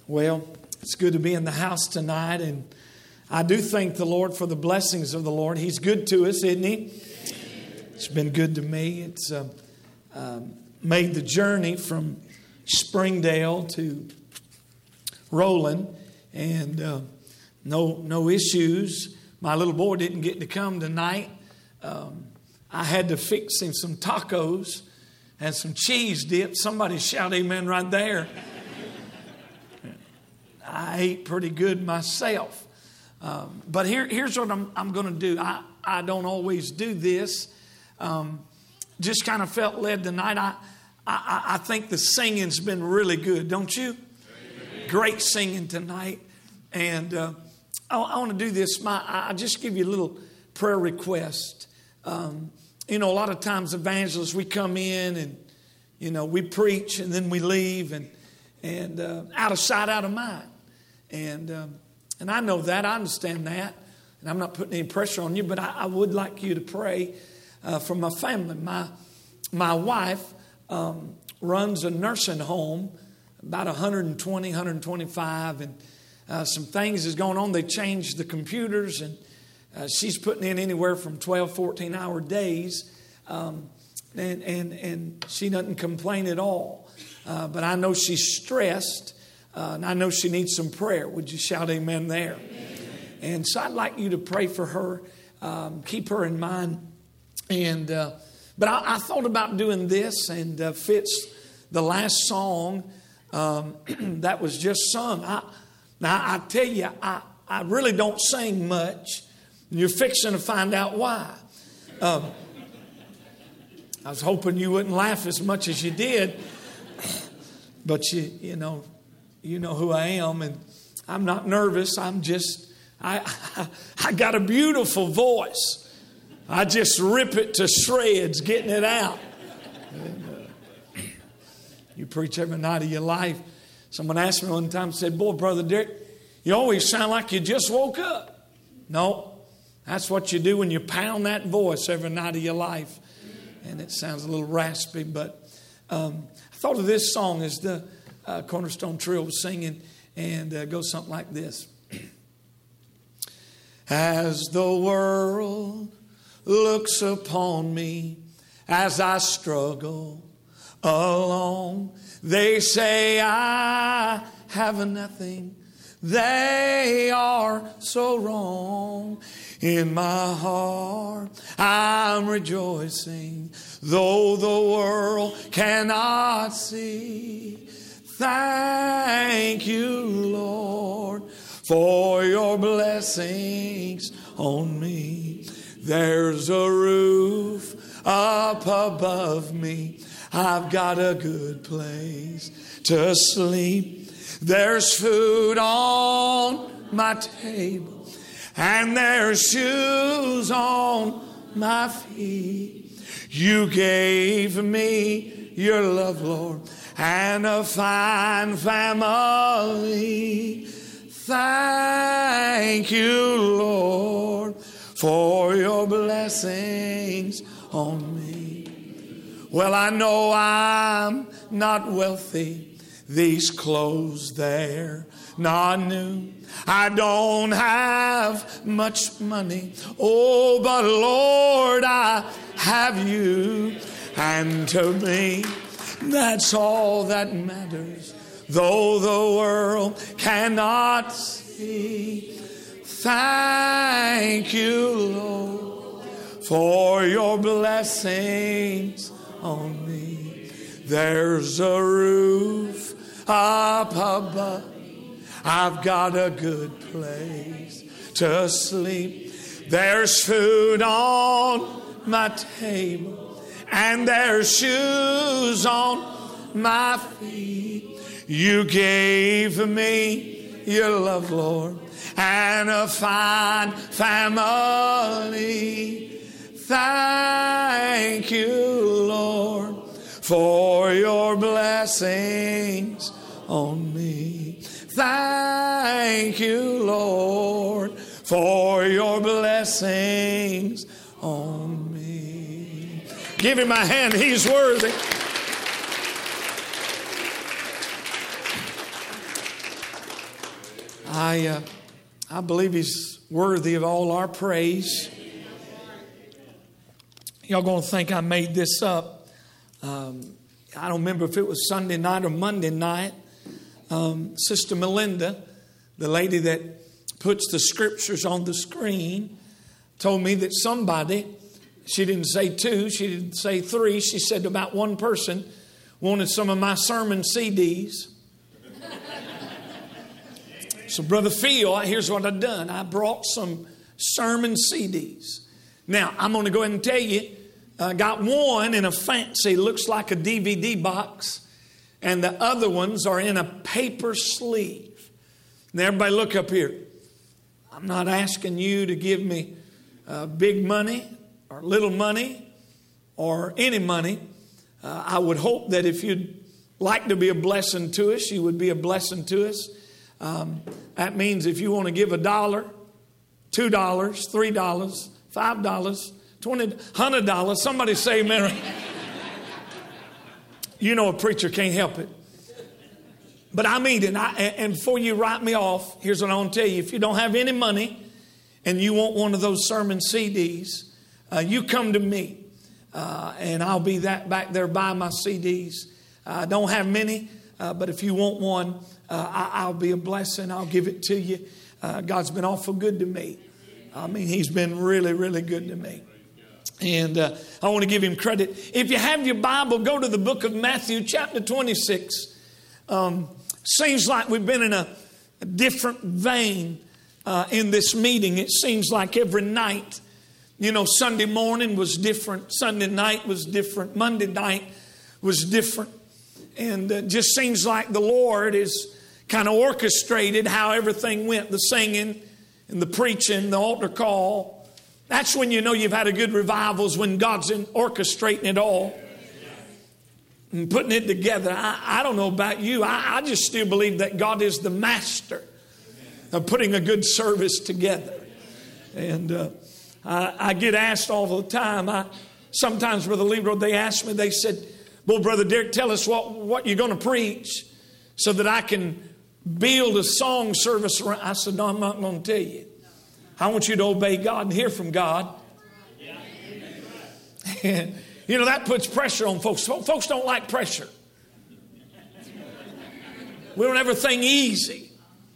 Well, it's good to be in the house tonight, and I do thank the Lord for the blessings of the Lord. He's good to us, isn't He? It's been good to me. It's made the journey from Springdale to Roland, and no issues. My little boy didn't get to come tonight. I had to fix him some tacos and some cheese dip. Somebody shout amen right there. I ate pretty good myself. But here's what I'm going to do. I don't always do this. Just kind of felt led tonight. I think the singing's been really good, don't you? Amen. Great singing tonight. And I want to do this. I just give you a little prayer request. A lot of times evangelists, we come in and, we preach and then we leave and out of sight, out of mind. And I know that. I understand that. And I'm not putting any pressure on you, but I would like you to pray for my family. My wife runs a nursing home, about 120, 125, and some things is going on. They changed the computers, and she's putting in anywhere from 12, 14-hour days, and she doesn't complain at all. But I know she's stressed. And I know she needs some prayer. Would you shout amen there? Amen. And so I'd like you to pray for her. Keep her in mind. And but I thought about doing this, and fits the last song that was just sung. Now I tell you, I really don't sing much. And you're fixing to find out why. I was hoping you wouldn't laugh as much as you did. But you know who I am, and I'm not nervous. I got a beautiful voice. I just rip it to shreds, getting it out. And, you preach every night of your life. Someone asked me one time, said, "Boy, Brother Derek, you always sound like you just woke up." No, that's what you do when you pound that voice every night of your life. And it sounds a little raspy, but I thought of this song as the Cornerstone Trio was singing, and goes something like this. As the world looks upon me as I struggle along, they say I have nothing. They are so wrong. In my heart I'm rejoicing, though the world cannot see. Thank you, Lord, for your blessings on me. There's a roof up above me. I've got a good place to sleep. There's food on my table, and there's shoes on my feet. You gave me your love, Lord, and a fine family. Thank you, Lord, for your blessings on me. Well, I know I'm not wealthy. These clothes, they're not new. I don't have much money. Oh, but Lord, I have you. And to me, that's all that matters, though the world cannot see. Thank you, Lord, for your blessings on me. There's a roof up above. I've got a good place to sleep. There's food on my table, and there's shoes on my feet. You gave me your love, Lord, and a fine family. Thank you, Lord, for your blessings on me. Thank you, Lord, for your blessings on me. Give him a hand. He's worthy. I believe He's worthy of all our praise. Y'all going to think I made this up. I don't remember if it was Sunday night or Monday night. Sister Melinda, the lady that puts the scriptures on the screen, told me that somebody, she didn't say two, she didn't say three, she said about one person wanted some of my sermon CDs. So Brother Phil, here's what I've done. I brought some sermon CDs. Now, I'm going to go ahead and tell you, I got one in a fancy, looks like a DVD box, and the other ones are in a paper sleeve. Now, everybody look up here. I'm not asking you to give me big money or little money or any money. I would hope that if you'd like to be a blessing to us, you would be a blessing to us. That means if you want to give $1, $2, $3, $5, $20, $100, somebody say amen. You know a preacher can't help it. But I mean it. And before you write me off, here's what I want to tell you. If you don't have any money and you want one of those sermon CDs, you come to me. And I'll be back there buying my CDs. I don't have many, but if you want one, I'll be a blessing. I'll give it to you. God's been awful good to me. I mean, He's been really, really good to me. And I want to give Him credit. If you have your Bible, go to the book of Matthew, chapter 26. Seems like we've been in a different vein in this meeting. It seems like every night, Sunday morning was different. Sunday night was different. Monday night was different. And it just seems like the Lord is kind of orchestrated how everything went. The singing and the preaching, the altar call. That's when you know you've had a good revival, is when God's orchestrating it all and putting it together. I don't know about you. I just still believe that God is the master of putting a good service together. And I get asked all the time. Sometimes, Brother Leroy, they ask me, they said, well, Brother Derek, tell us what you're going to preach so that I can build a song service around. I said, no, I'm not going to tell you. I want you to obey God and hear from God. And, that puts pressure on folks. Folks don't like pressure. We don't ever think easy.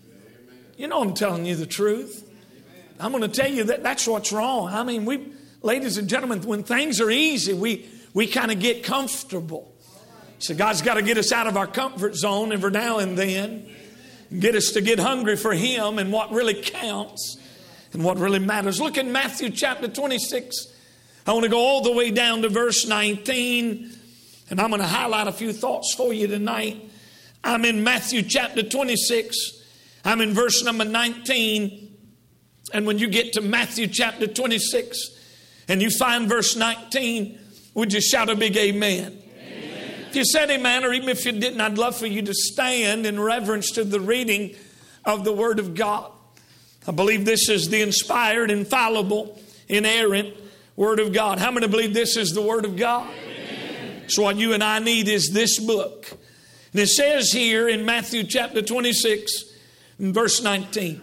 I'm telling you the truth. I'm going to tell you that's what's wrong. I mean, ladies and gentlemen, when things are easy, we kind of get comfortable. So God's got to get us out of our comfort zone every now and then. Get us to get hungry for Him and what really counts and what really matters. Look at Matthew chapter 26. I want to go all the way down to verse 19. And I'm going to highlight a few thoughts for you tonight. I'm in Matthew chapter 26. I'm in verse number 19. And when you get to Matthew chapter 26 and you find verse 19, would you shout a big amen? Amen? If you said amen, or even if you didn't, I'd love for you to stand in reverence to the reading of the Word of God. I believe this is the inspired, infallible, inerrant Word of God. How many believe this is the Word of God? Amen. So what you and I need is this book. And it says here in Matthew chapter 26, in verse 19,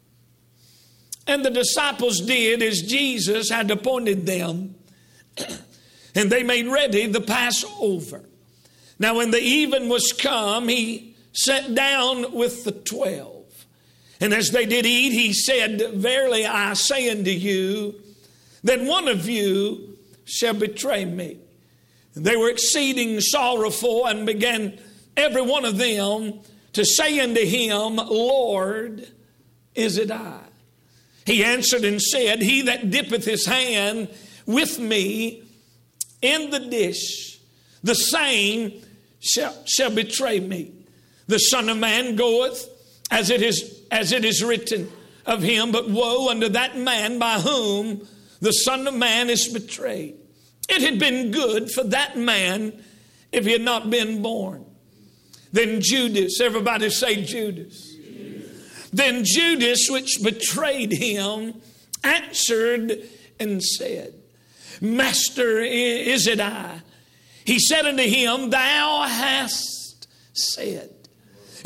and the disciples did as Jesus had appointed them, and they made ready the Passover. Now when the even was come, He sat down with the 12. And as they did eat, He said, verily I say unto you, that one of you shall betray me. And they were exceeding sorrowful, and began every one of them to say unto Him, Lord, is it I? He answered and said, he that dippeth his hand with me in the dish, the same shall betray me. The Son of Man goeth as it is written of him, but woe unto that man by whom the Son of Man is betrayed. It had been good for that man if he had not been born. Then Judas, everybody say Judas. Then Judas, which betrayed Him, answered and said, Master, is it I? He said unto him, Thou hast said.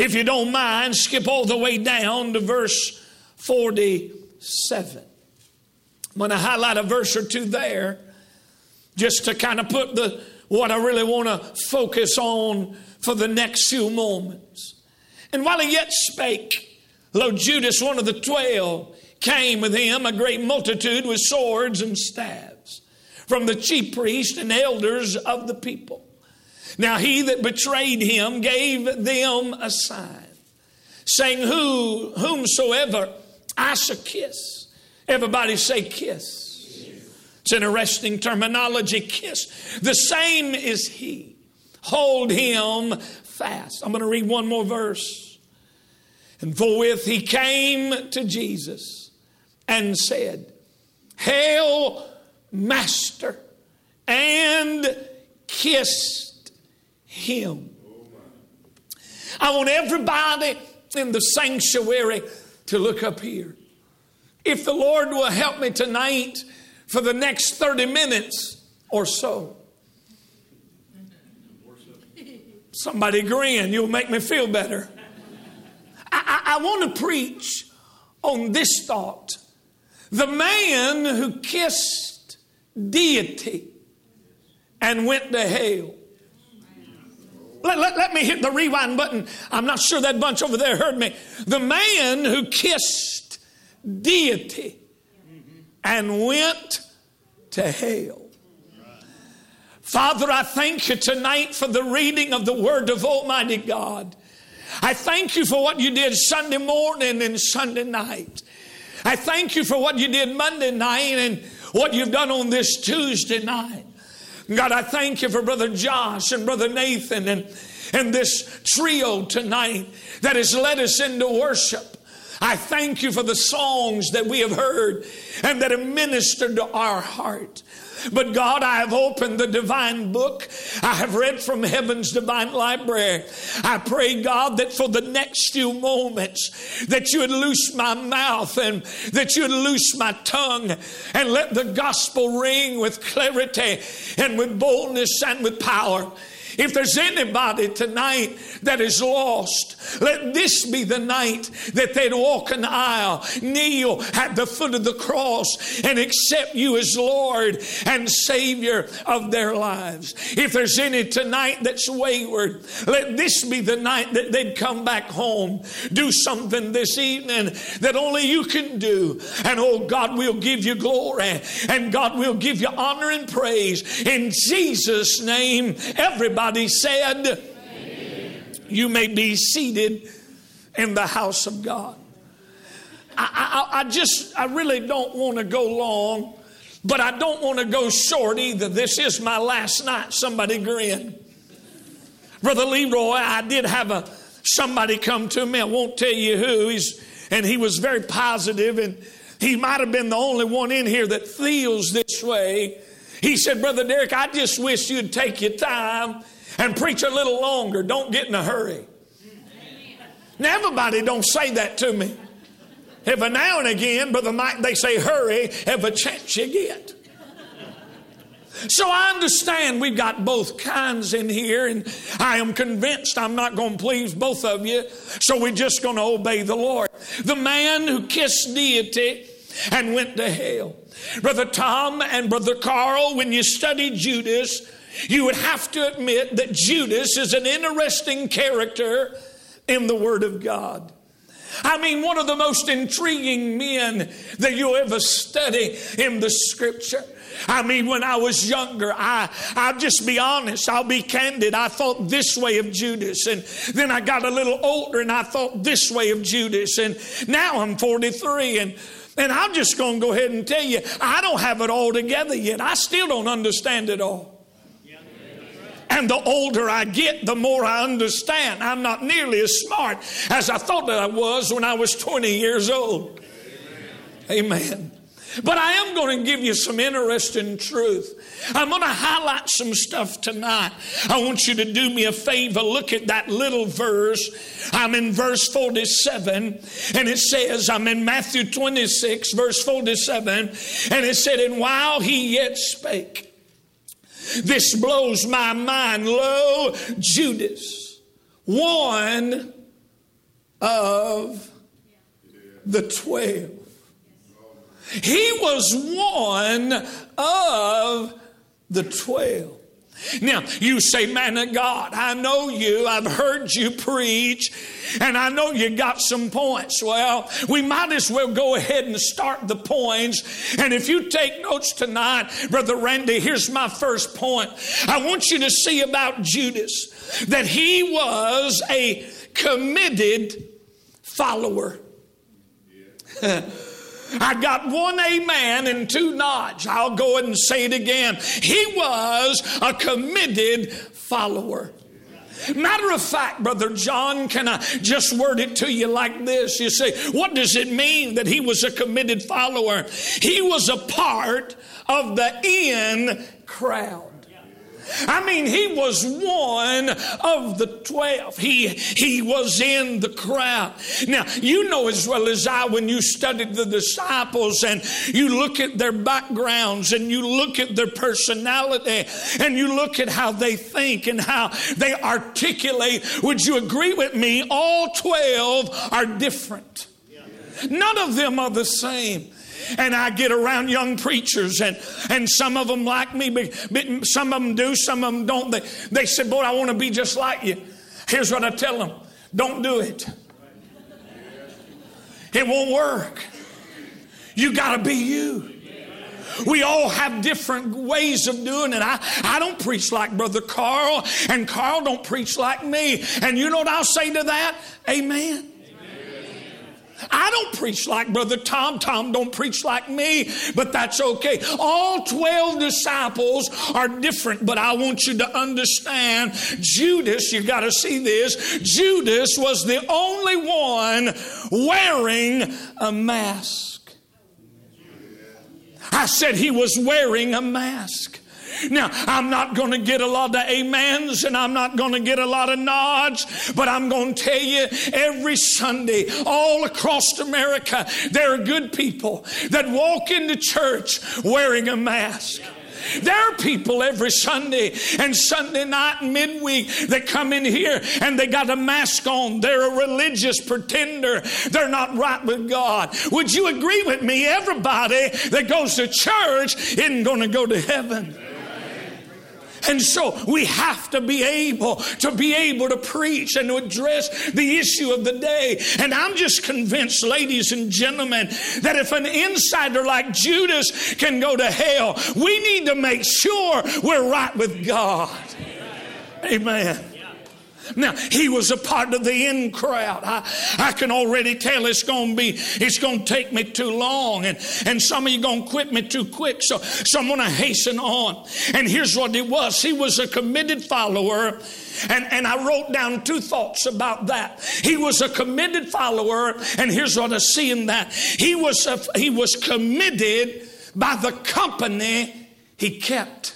If you don't mind, skip all the way down to verse 47. I'm going to highlight a verse or two there just to kind of put what I really want to focus on for the next few moments. And while he yet spake, lo, Judas, one of the 12, came with him, a great multitude with swords and staves, from the chief priests and elders of the people. Now he that betrayed him gave them a sign, saying, whomsoever I shall kiss. Everybody say kiss. It's interesting terminology, kiss. The same is he. Hold him fast. I'm going to read one more verse. And forthwith he came to Jesus and said, Hail, Master, and kissed him. I want everybody in the sanctuary to look up here. If the Lord will help me tonight for the next 30 minutes or so. Somebody grin, you'll make me feel better. I want to preach on this thought. The man who kissed deity and went to hell. Let me hit the rewind button. I'm not sure that bunch over there heard me. The man who kissed deity and went to hell. Father, I thank you tonight for the reading of the word of Almighty God. I thank you for what you did Sunday morning and Sunday night. I thank you for what you did Monday night and what you've done on this Tuesday night. God, I thank you for Brother Josh and Brother Nathan and this trio tonight that has led us into worship. I thank you for the songs that we have heard and that have ministered to our heart. But God, I have opened the divine book. I have read from heaven's divine library. I pray, God, that for the next few moments that you would loose my mouth and that you would loose my tongue and let the gospel ring with clarity and with boldness and with power. If there's anybody tonight that is lost, let this be the night that they'd walk an aisle, kneel at the foot of the cross, and accept you as Lord and Savior of their lives. If there's any tonight that's wayward, let this be the night that they'd come back home. Do something this evening that only you can do. And oh God, we'll give you glory. And God, will give you honor and praise. In Jesus' name, everybody said, amen. You may be seated in the house of God. I really don't want to go long, but I don't want to go short either. This is my last night. Somebody grin. Brother Leroy, I did have somebody come to me. I won't tell you who. He was very positive, and he might have been the only one in here that feels this way. He said, Brother Derek, I just wish you'd take your time and preach a little longer. Don't get in a hurry. Now, everybody don't say that to me. Every now and again, Brother Mike, they say hurry every chance you get. So I understand we've got both kinds in here, and I am convinced I'm not going to please both of you, so we're just going to obey the Lord. The man who kissed deity and went to hell. Brother Tom and Brother Carl, when you study Judas, you would have to admit that Judas is an interesting character in the Word of God. I mean, one of the most intriguing men that you'll ever study in the Scripture. I mean, when I was younger, I'll just be honest, I'll be candid. I thought this way of Judas. And then I got a little older and I thought this way of Judas. And now I'm 43 and I'm just going to go ahead and tell you, I don't have it all together yet. I still don't understand it all. And the older I get, the more I understand. I'm not nearly as smart as I thought that I was when I was 20 years old. Amen. But I am going to give you some interesting truth. I'm going to highlight some stuff tonight. I want you to do me a favor. Look at that little verse. I'm in verse 47. And it says, I'm in Matthew 26, verse 47. And it said, and while he yet spake, this blows my mind. Lo, Judas, one of the 12. He was one of the 12. Now, you say, man of God, I know you. I've heard you preach, and I know you got some points. Well, we might as well go ahead and start the points. And if you take notes tonight, Brother Randy, here's my first point. I want you to see about Judas that he was a committed follower. I got one amen and two nods. I'll go ahead and say it again. He was a committed follower. Matter of fact, Brother John, can I just word it to you like this? You say, what does it mean that he was a committed follower? He was a part of the in crowd. I mean, he was one of the 12. He was in the crowd. Now, you know as well as I, when you studied the disciples and you look at their backgrounds and you look at their personality and you look at how they think and how they articulate, would you agree with me? All 12 are different. None of them are the same. And I get around young preachers, and some of them like me, but some of them do, some of them don't. They said, boy, I want to be just like you. Here's what I tell them. Don't do it. It won't work. You got to be you. We all have different ways of doing it. I don't preach like Brother Carl, and Carl don't preach like me. And you know what I'll say to that? Amen. I don't preach like Brother Tom. Tom don't preach like me, but that's okay. All 12 disciples are different, but I want you to understand, Judas, you got to see this, Judas was the only one wearing a mask. I said he was wearing a mask. Now, I'm not going to get a lot of amens and I'm not going to get a lot of nods, but I'm going to tell you every Sunday all across America, there are good people that walk into church wearing a mask. There are people every Sunday and Sunday night and midweek that come in here and they got a mask on. They're a religious pretender. They're not right with God. Would you agree with me? Everybody that goes to church isn't going to go to heaven. And so we have to be able to preach and to address the issue of the day. And I'm just convinced, ladies and gentlemen, that if an insider like Judas can go to hell, we need to make sure we're right with God. Amen. Now, he was a part of the in crowd. I can already tell it's going to take me too long. And some of you going to quit me too quick. So I'm going to hasten on. And here's what it was. He was a committed follower. And I wrote down two thoughts about that. He was a committed follower. And here's what I see in that. He was committed by the company he kept.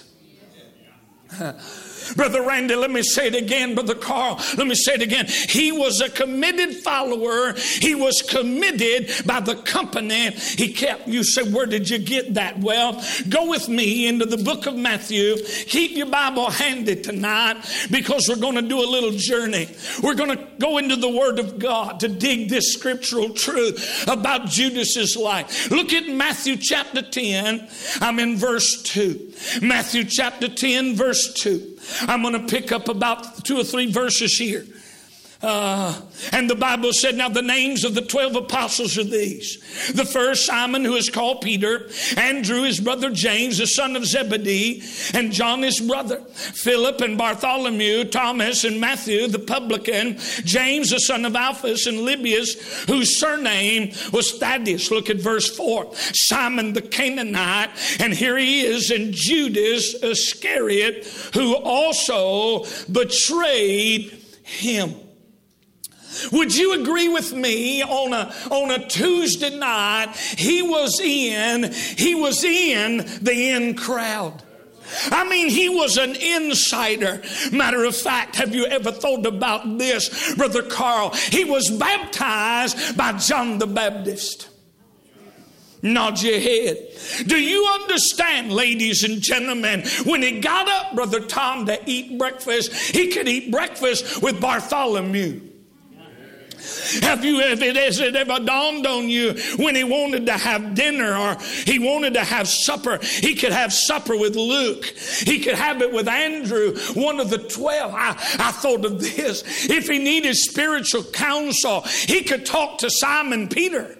Brother Randy, let me say it again. Brother Carl, let me say it again. He was a committed follower. He was committed by the company he kept. You say, where did you get that? Well, go with me into the book of Matthew. Keep your Bible handy tonight because we're going to do a little journey. We're going to go into the Word of God to dig this scriptural truth about Judas's life. Look at Matthew chapter 10. I'm in verse 2. Matthew chapter 10, verse 2. I'm going to pick up about 2 or 3 verses here. And the Bible said, now the names of the 12 apostles are these. The first, Simon, who is called Peter. Andrew, his brother James, the son of Zebedee. And John, his brother. Philip and Bartholomew. Thomas and Matthew, the publican. James, the son of Alphaeus and Lebbaeus, whose surname was Thaddeus. Look at verse 4. Simon the Canaanite. And here he is. And Judas Iscariot, who also betrayed him. Would you agree with me on a Tuesday night, he was in the in crowd. I mean, he was an insider. Matter of fact, have you ever thought about this, Brother Carl? He was baptized by John the Baptist. Nod your head. Do you understand, ladies and gentlemen, when he got up, Brother Tom, to eat breakfast, he could eat breakfast with Bartholomew. Has it ever dawned on you when he wanted to have dinner or he wanted to have supper, he could have supper with Luke. He could have it with Andrew, one of the 12. I thought of this. If he needed spiritual counsel, he could talk to Simon Peter.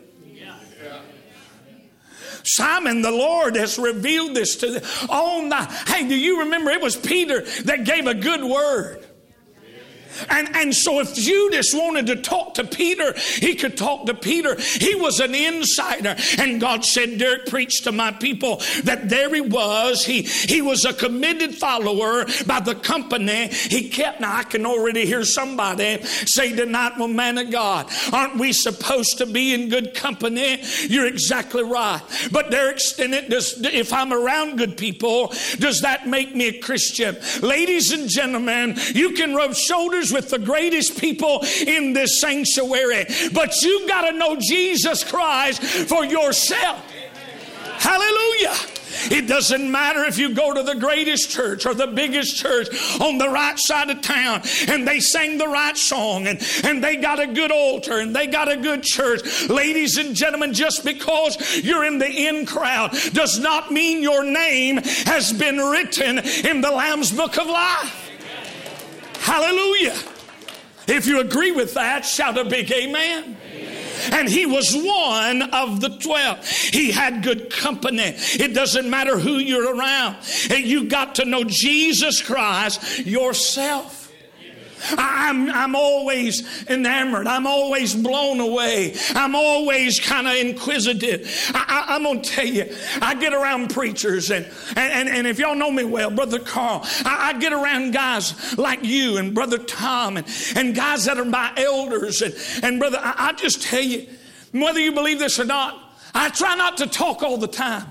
Simon, the Lord has revealed this to them. Hey, do you remember it was Peter that gave a good word? And so if Judas wanted to talk to Peter, he could talk to Peter. He was an insider. And God said, Derek, preach to my people that there he was. He was a committed follower by the company he kept. Now I can already hear somebody say tonight, well, man of God, aren't we supposed to be in good company? You're exactly right. But Derek Stennett, if I'm around good people, does that make me a Christian? Ladies and gentlemen, you can rub shoulders with the greatest people in this sanctuary, but you've got to know Jesus Christ for yourself. Hallelujah. It doesn't matter if you go to the greatest church or the biggest church on the right side of town and they sang the right song and they got a good altar and they got a good church. Ladies and gentlemen, just because you're in the in crowd does not mean your name has been written in the Lamb's Book of Life. Hallelujah. If you agree with that, shout a big amen. And he was one of the 12. He had good company. It doesn't matter who you're around. You got to know Jesus Christ yourself. I'm always enamored. I'm always blown away. I'm always kind of inquisitive. I'm going to tell you, I get around preachers and if y'all know me well, Brother Carl, I get around guys like you and Brother Tom and guys that are my elders. And brother, I just tell you, whether you believe this or not, I try not to talk all the time.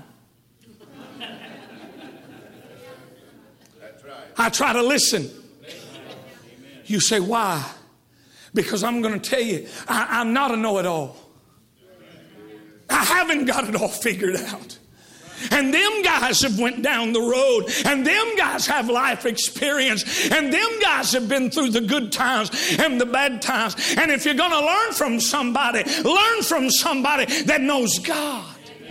That's right. I try to listen. You say, why? Because I'm going to tell you, I'm not a know-it-all. I haven't got it all figured out. And them guys have went down the road. And them guys have life experience. And them guys have been through the good times and the bad times. And if you're going to learn from somebody that knows God.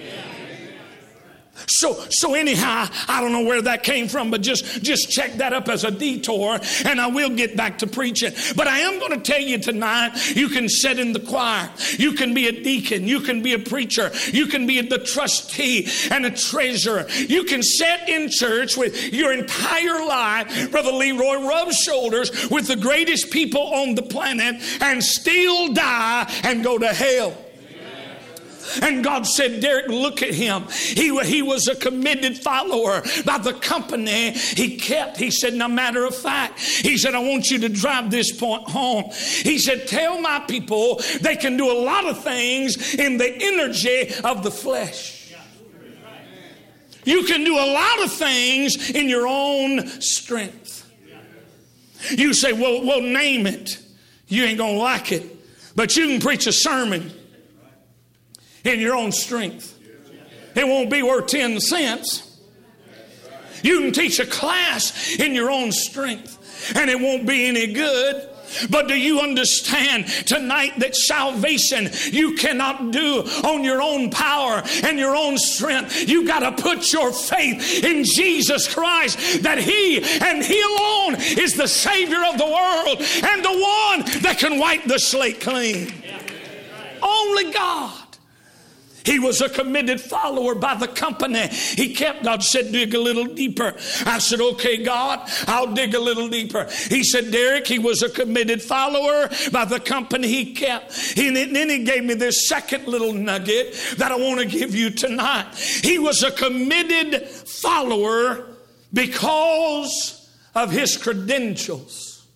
So anyhow, I don't know where that came from, but just check that up as a detour, and I will get back to preaching. But I am going to tell you tonight, you can sit in the choir, you can be a deacon, you can be a preacher, you can be the trustee and a treasurer. You can sit in church with your entire life, Brother Leroy, rub shoulders with the greatest people on the planet and still die and go to hell. And God said, Derek, look at him. He was a committed follower by the company he kept. He said, no matter of fact, he said, I want you to drive this point home. He said, tell my people they can do a lot of things in the energy of the flesh. You can do a lot of things in your own strength. You say, well, name it. You ain't going to like it. But you can preach a sermon in your own strength. It won't be worth 10 cents. You can teach a class in your own strength and it won't be any good. But do you understand tonight that salvation you cannot do on your own power and your own strength? You got to put your faith in Jesus Christ, that He and He alone is the Savior of the world and the one that can wipe the slate clean. Only God. He was a committed follower by the company he kept. God said, dig a little deeper. I said, okay, God, I'll dig a little deeper. He said, Derek, he was a committed follower by the company he kept. And then he gave me this second little nugget that I want to give you tonight. He was a committed follower because of his credentials.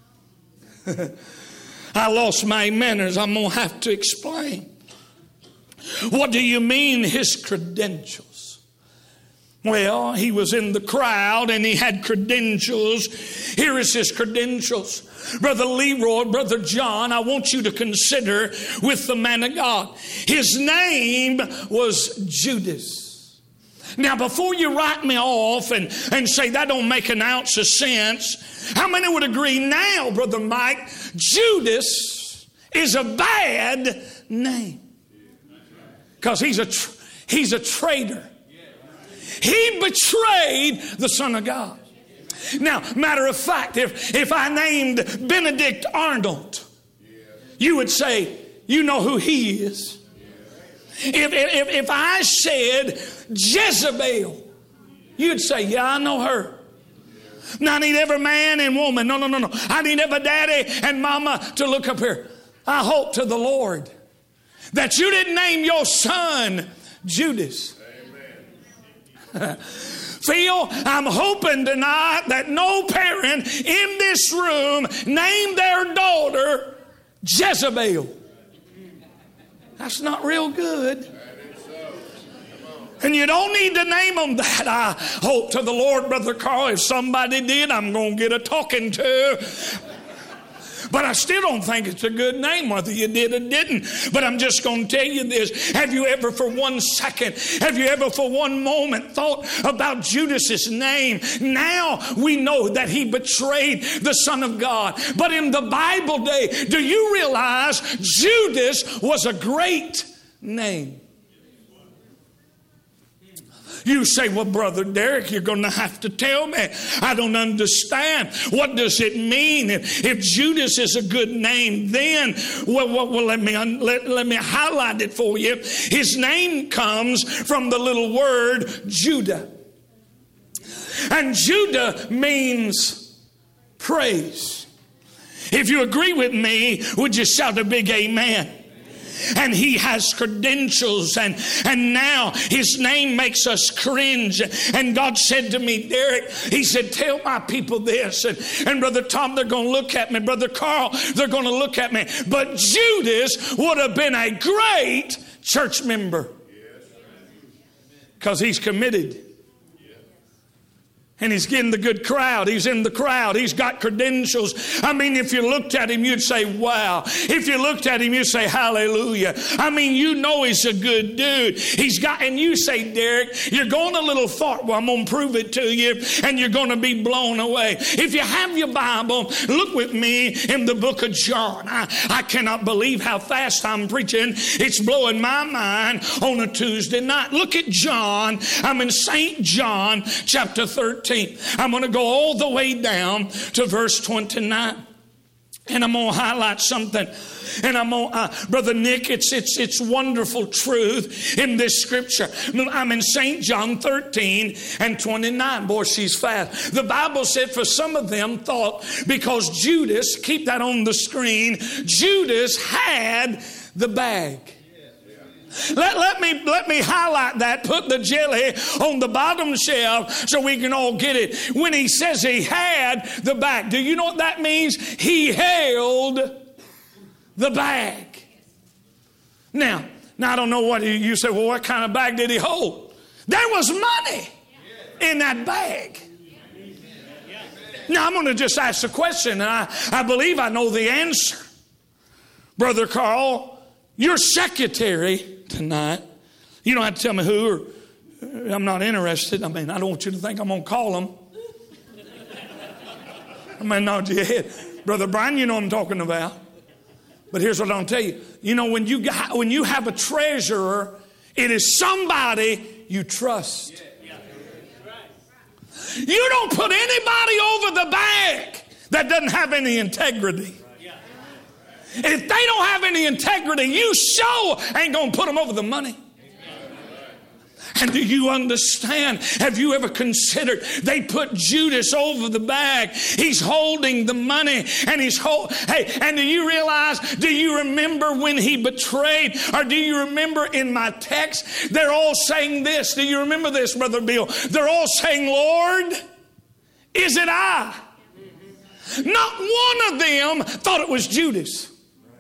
I lost my manners. I'm going to have to explain. What do you mean his credentials? Well, he was in the crowd and he had credentials. Here is his credentials. Brother Leroy, Brother John, I want you to consider with the man of God. His name was Judas. Now, before you write me off and say that don't make an ounce of sense, how many would agree now, Brother Mike, Judas is a bad name. Because he's a traitor. He betrayed the Son of God. Now, matter of fact, if I named Benedict Arnold, you would say, you know who he is. If I said Jezebel, you'd say, yeah, I know her. Now I need every man and woman. No. I need every daddy and mama to look up here. I hope to the Lord that you didn't name your son Judas. Phil, I'm hoping tonight that no parent in this room named their daughter Jezebel. That's not real good. And you don't need to name them that. I hope to the Lord, Brother Carl, if somebody did, I'm going to get a talking to. But I still don't think it's a good name, whether you did or didn't. But I'm just going to tell you this. Have you ever for 1 second, have you ever for one moment thought about Judas's name? Now we know that he betrayed the Son of God. But in the Bible day, do you realize Judas was a great name? You say, well, Brother Derek, you're going to have to tell me. I don't understand. What does it mean? If Judas is a good name, then, well let me highlight it for you. His name comes from the little word Judah. And Judah means praise. If you agree with me, would you shout a big amen? And he has credentials, and now his name makes us cringe. And God said to me, Derek, he said, tell my people this. And Brother Tom, they're going to look at me. Brother Carl, they're going to look at me. But Judas would have been a great church member because he's committed. And he's getting the good crowd. He's in the crowd. He's got credentials. I mean, if you looked at him, you'd say, wow. If you looked at him, you'd say, hallelujah. I mean, you know he's a good dude. He's got, and you say, Derek, you're going a little far. Well, I'm going to prove it to you, and you're going to be blown away. If you have your Bible, look with me in the book of John. I cannot believe how fast I'm preaching. It's blowing my mind on a Tuesday night. Look at John. I'm in St. John, chapter 13. I'm going to go all the way down to verse 29. And I'm going to highlight something. And I'm going to, Brother Nick, it's wonderful truth in this scripture. I'm in St. John 13 and 29. Boy, she's fast. The Bible said for some of them thought because Judas, keep that on the screen, Judas had the bag. Let me highlight that. Put the jelly on the bottom shelf so we can all get it. When he says he had the bag, do you know what that means? He held the bag. Now I don't know what you say. Well, what kind of bag did he hold? There was money in that bag. Now I'm going to just ask the question, and I believe I know the answer. Brother Carl, your secretary tonight, you don't have to tell me who, or I'm not interested. I mean, I don't want you to think I'm going to call them. I mean, nod your head. Brother Brian, you know what I'm talking about. But here's what I'm going to tell you. You know, when you have a treasurer, it is somebody you trust. You don't put anybody over the bag that doesn't have any integrity. If they don't have any integrity, you sure ain't going to put them over the money. And do you understand? Have you ever considered they put Judas over the bag? He's holding the money, and and do you realize, do you remember when he betrayed? Or do you remember in my text, they're all saying this. Do you remember this, Brother Bill? They're all saying, Lord, is it I? Not one of them thought it was Judas.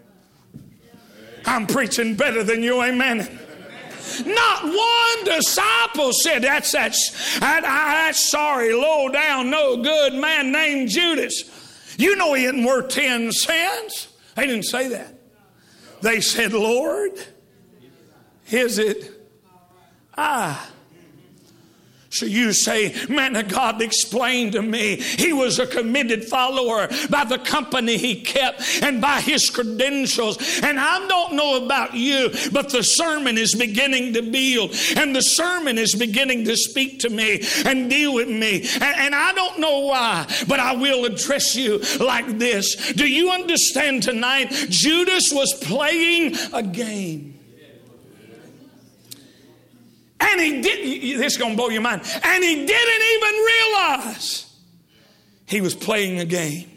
I'm preaching better than you, amen. Not one disciple said, that's sorry, low down, no good man named Judas. You know he isn't worth 10 cents. They didn't say that. They said, Lord, is it I? So you say, man of God explained to me. He was a committed follower by the company he kept and by his credentials. And I don't know about you, but the sermon is beginning to build. And the sermon is beginning to speak to me and deal with me. And I don't know why, but I will address you like this. Do you understand tonight? Judas was playing a game. And he didn't, this is going to blow your mind, and he didn't even realize he was playing a game.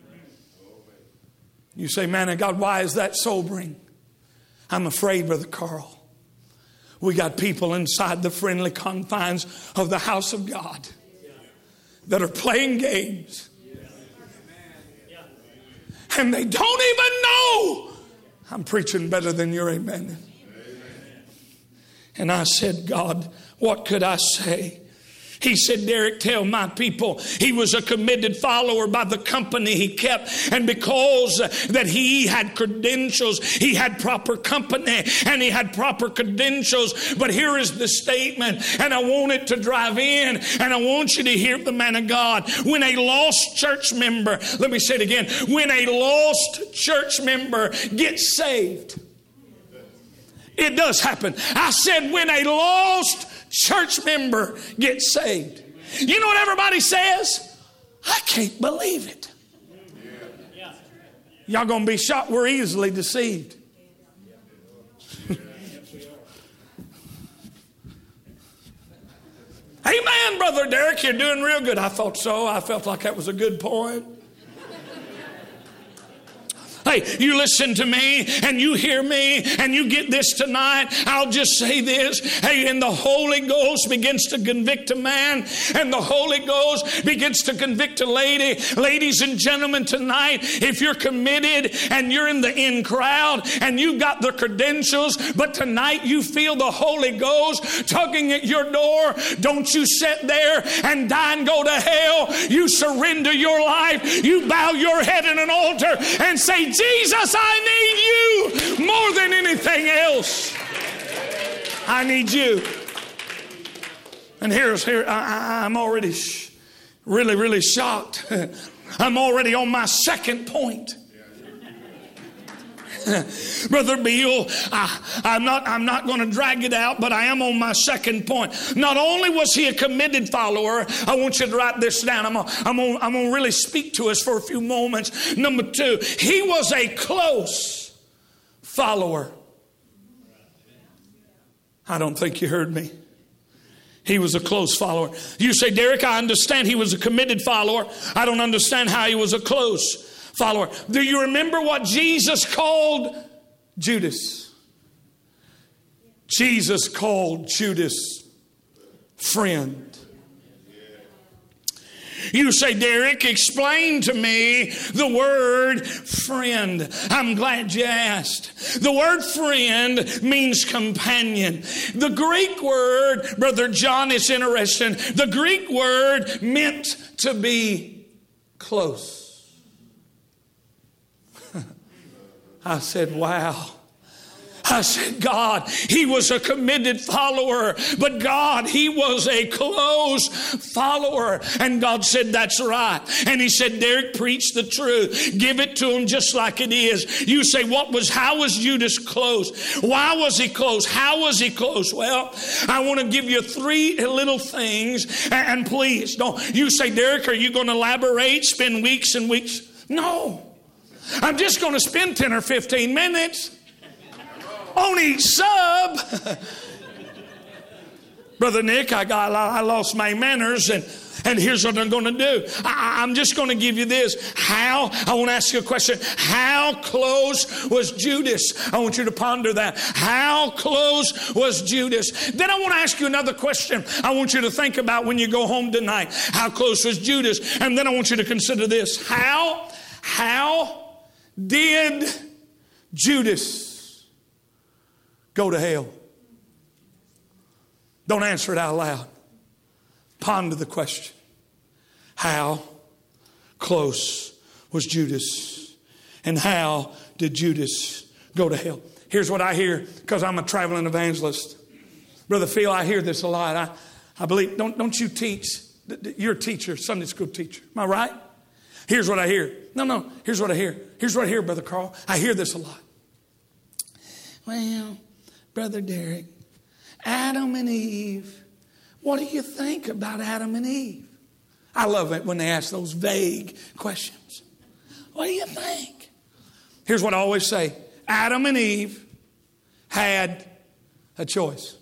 You say, man of God, why is that sobering? I'm afraid, Brother Carl, we got people inside the friendly confines of the house of God that are playing games. And they don't even know. I'm preaching better than your amen. And I said, God, what could I say? He said, Derek, tell my people he was a committed follower by the company he kept. And because that he had credentials, he had proper company and he had proper credentials. But here is the statement, and I want it to drive in, and I want you to hear the man of God. When a lost church member, let me say it again, when a lost church member gets saved, it does happen. I said when a lost church member gets saved. You know what everybody says? I can't believe it. Y'all going to be shocked. We're easily deceived. Amen, Brother Derek. You're doing real good. I thought so. I felt like that was a good point. Hey, you listen to me and you hear me and you get this tonight. I'll just say this. Hey, and the Holy Ghost begins to convict a man, and the Holy Ghost begins to convict a lady. Ladies and gentlemen, tonight, if you're committed and you're in the in crowd and you've got the credentials, but tonight you feel the Holy Ghost tugging at your door, don't you sit there and die and go to hell. You surrender your life. You bow your head in an altar and say, Jesus, I need you more than anything else. I need you. And here I'm already really shocked. I'm already on my second point. Brother Bill, I'm not going to drag it out, but I am on my second point. Not only was he a committed follower, I want you to write this down. I'm going to really speak to us for a few moments. Number 2, he was a close follower. I don't think you heard me. He was a close follower. You say, Derek, I understand he was a committed follower. I don't understand how he was a close follower. Do you remember what Jesus called Judas? Jesus called Judas friend. You say, Derek, explain to me the word friend. I'm glad you asked. The word friend means companion. The Greek word, Brother John, is interesting. The Greek word meant to be close. I said, wow. I said, God, he was a committed follower, but God, he was a close follower. And God said, that's right. And he said, Derek, preach the truth. Give it to him just like it is. You say, how was Judas close? Why was he close? How was he close? Well, I want to give you 3 little things. And please, don't. You say, Derek, are you going to elaborate, spend weeks and weeks? No. I'm just going to spend 10 or 15 minutes on each sub. Brother Nick, I lost my manners, and here's what I'm going to do. I'm just going to give you this. I want to ask you a question. How close was Judas? I want you to ponder that. How close was Judas? Then I want to ask you another question I want you to think about when you go home tonight. How close was Judas? And then I want you to consider this. How did Judas go to hell? Don't answer it out loud. Ponder the question. How close was Judas? And how did Judas go to hell? Here's what I hear, because I'm a traveling evangelist. Brother Phil, I hear this a lot. I believe, don't you teach? You're a teacher, Sunday school teacher. Am I right? Here's what I hear. No, here's what I hear. Here's what I hear, Brother Carl. I hear this a lot. Well, Brother Derek, Adam and Eve, what do you think about Adam and Eve? I love it when they ask those vague questions. What do you think? Here's what I always say. Adam and Eve had a choice.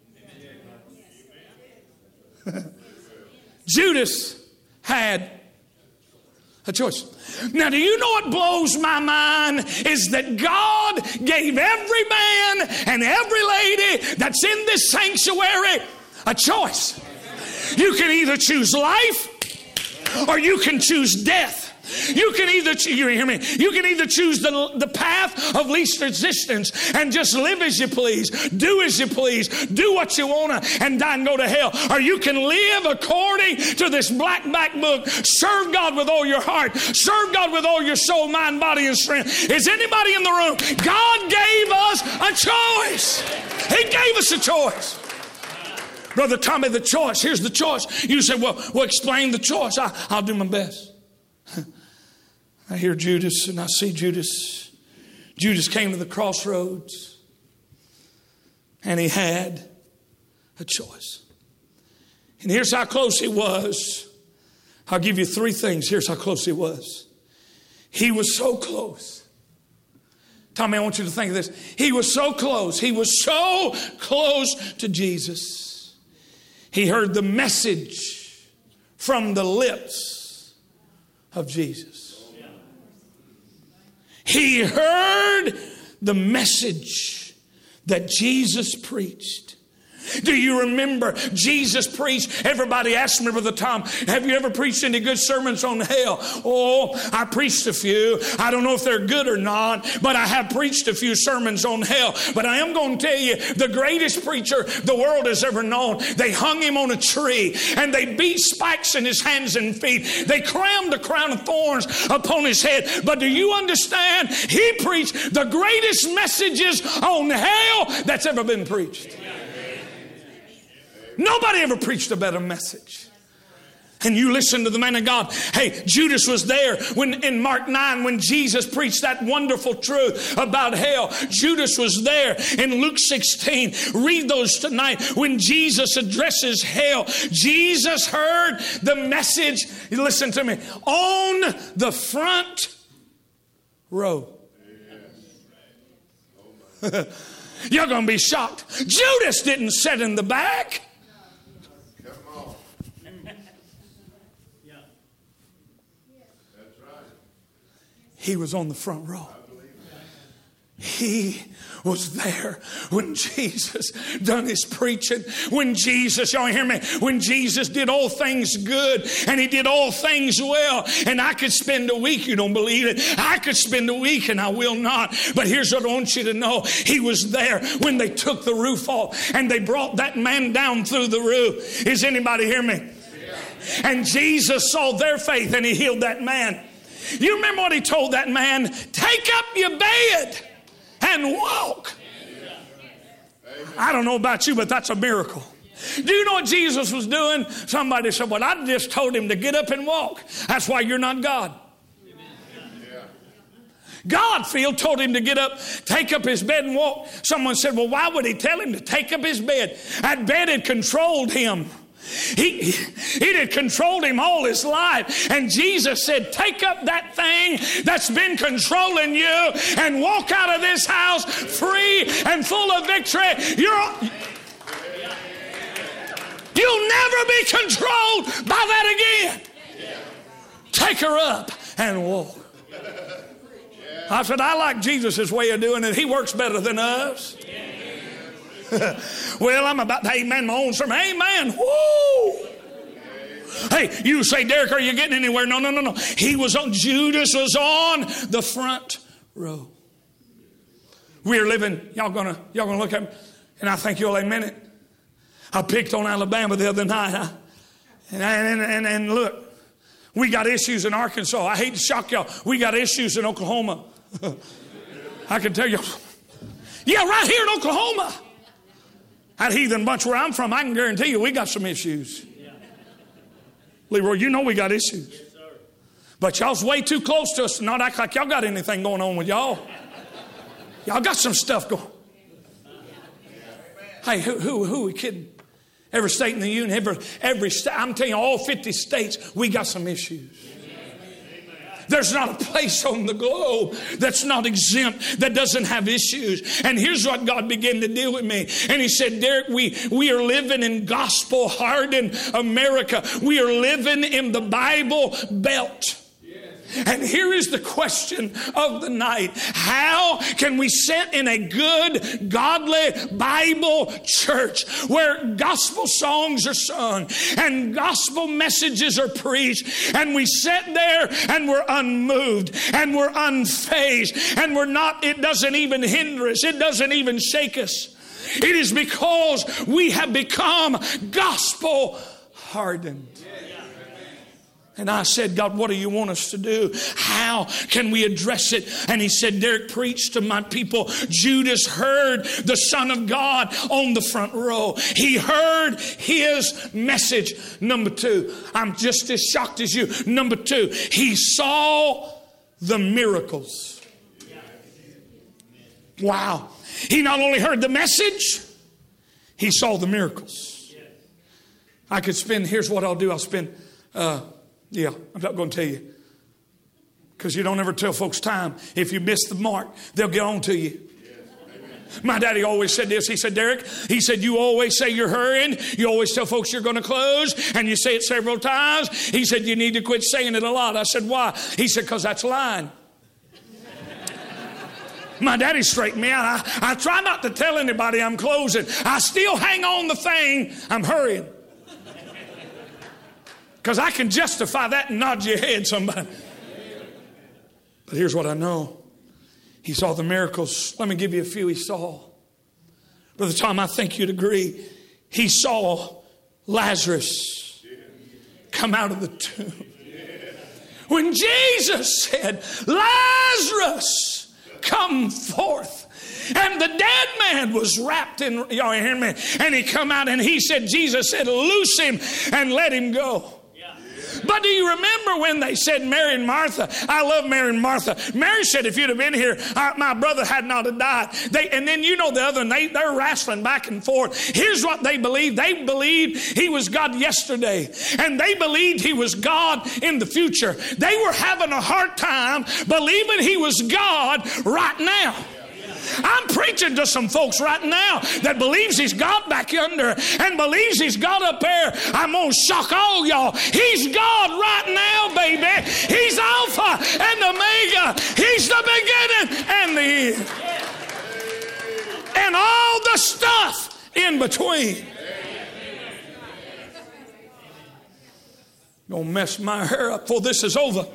Judas had a choice. Now, do you know what blows my mind is that God gave every man and every lady that's in this sanctuary a choice. You can either choose life or you can choose death. You can either, you hear me? You can either choose the path of least resistance and just live as you please, do as you please, do what you want to, and die and go to hell. Or you can live according to this black back book. Serve God with all your heart. Serve God with all your soul, mind, body, and strength. Is anybody in the room? God gave us a choice. He gave us a choice. Brother Tommy, the choice. Here's the choice. You say, well, explain the choice. I'll do my best. I hear Judas and I see Judas. Judas came to the crossroads and he had a choice. And here's how close he was. I'll give you three things. Here's how close he was. He was so close. Tommy, I want you to think of this. He was so close. He was so close to Jesus. He heard the message from the lips of Jesus. He heard the message that Jesus preached. Do you remember Jesus preached? Everybody asked me, Brother Tom, have you ever preached any good sermons on hell? Oh, I preached a few. I don't know if they're good or not, but I have preached a few sermons on hell. But I am going to tell you, the greatest preacher the world has ever known, they hung him on a tree and they beat spikes in his hands and feet. They crammed a crown of thorns upon his head. But do you understand? He preached the greatest messages on hell that's ever been preached. Nobody ever preached a better message. And you listen to the man of God. Hey, Judas was there when in Mark 9 when Jesus preached that wonderful truth about hell. Judas was there in Luke 16. Read those tonight when Jesus addresses hell. Jesus heard the message, listen to me, on the front row. You're going to be shocked. Judas didn't sit in the back. He was on the front row. He was there when Jesus done his preaching. When Jesus, y'all hear me? When Jesus did all things good and he did all things well. And I could spend a week, you don't believe it. I could spend a week and I will not. But here's what I want you to know. He was there when they took the roof off and they brought that man down through the roof. Is anybody hear me? And Jesus saw their faith and he healed that man. You remember what he told that man? Take up your bed and walk. I don't know about you, but that's a miracle. Do you know what Jesus was doing? Somebody said, well, I just told him to get up and walk. That's why you're not God. God told him to get up, take up his bed and walk. Someone said, well, why would he tell him to take up his bed? That bed had controlled him. It had controlled him all his life. And Jesus said, take up that thing that's been controlling you and walk out of this house free and full of victory. You'll never be controlled by that again. Take her up and walk. I said, I like Jesus' way of doing it. He works better than us. Well, I'm about to amen my own sermon. Amen. Woo! Hey, you say, Derek, are you getting anywhere? No. Judas was on the front row. We're living, y'all gonna look at me, and I think you'll amen it. I picked on Alabama the other night. And look, we got issues in Arkansas. I hate to shock y'all. We got issues in Oklahoma. I can tell you. Yeah, right here in Oklahoma. That heathen bunch where I'm from, I can guarantee you we got some issues. Leroy, you know we got issues. Yes, sir. But y'all's way too close to us to not act like y'all got anything going on with y'all. Y'all got some stuff going. Hey, who are we kidding? Every state in the union, every state, I'm telling you, all 50 states, we got some issues. There's not a place on the globe that's not exempt, that doesn't have issues. And here's what God began to deal with me. And he said, Derek, we are living in gospel-hardened America. We are living in the Bible Belt. And here is the question of the night. How can we sit in a good, godly Bible church where gospel songs are sung and gospel messages are preached, and we sit there and we're unmoved and we're unfazed and we're not, it doesn't even hinder us, it doesn't even shake us. It is because we have become gospel hardened. And I said, God, what do you want us to do? How can we address it? And he said, Derek, preach to my people. Judas heard the Son of God on the front row. He heard his message. Number two, I'm just as shocked as you. Number two, he saw the miracles. Wow. He not only heard the message, he saw the miracles. I could spend, here's what I'll do. I'll spend... I'm not going to tell you. Because you don't ever tell folks time. If you miss the mark, they'll get on to you. My daddy always said this. He said, Derek, he said, you always say you're hurrying. You always tell folks you're going to close. And you say it several times. He said, you need to quit saying it a lot. I said, why? He said, because that's lying. My daddy straightened me out. I try not to tell anybody I'm closing. I still hang on the thing. I'm hurrying. Because I can justify that and nod your head, somebody. But here's what I know. He saw the miracles. Let me give you a few he saw. Brother Tom, I think you'd agree. He saw Lazarus come out of the tomb. When Jesus said, Lazarus, come forth. And the dead man was wrapped in, y'all hear me? And he come out and he said, Jesus said, loose him and let him go. But do you remember when they said Mary and Martha? I love Mary and Martha. Mary said, if you'd have been here, my brother had not have died. And then you know the other, and they're wrestling back and forth. Here's what they believed. They believed he was God yesterday. And they believed he was God in the future. They were having a hard time believing he was God right now. I'm preaching to some folks right now that believes he's God back yonder and believes he's God up there. I'm going to shock all y'all. He's God right now, baby. He's Alpha and Omega. He's the beginning and the end. And all the stuff in between. Don't mess my hair up before this is over.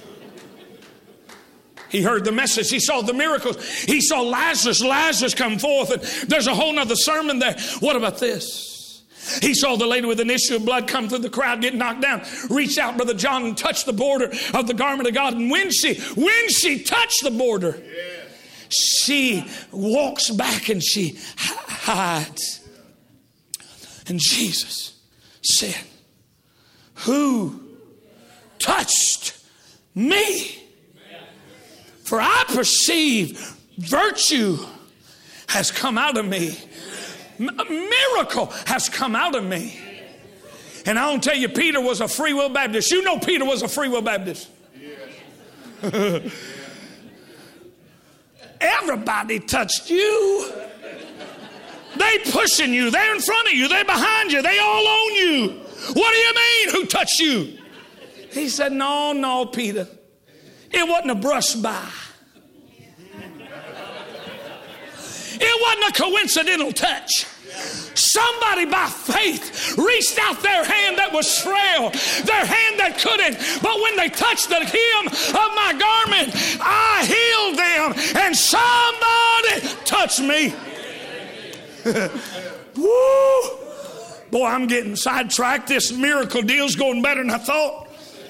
He heard the message. He saw the miracles. He saw Lazarus come forth. And there's a whole nother sermon there. What about this? He saw the lady with an issue of blood come through the crowd, get knocked down, reached out, Brother John, and touched the border of the garment of God. And when she touched the border, she walks back and she hides. And Jesus said, who touched me? For I perceive virtue has come out of me. A miracle has come out of me. And I don't tell you, Peter was a free will Baptist. You know Peter was a free will Baptist. Everybody touched you. They pushing you. They're in front of you. They're behind you. They all own you. What do you mean, who touched you? He said, no, Peter. It wasn't a brush by. It wasn't a coincidental touch. Somebody by faith reached out their hand that was frail, their hand that couldn't. But when they touched the hem of my garment, I healed them, and somebody touched me. Woo! Boy, I'm getting sidetracked. This miracle deal's going better than I thought.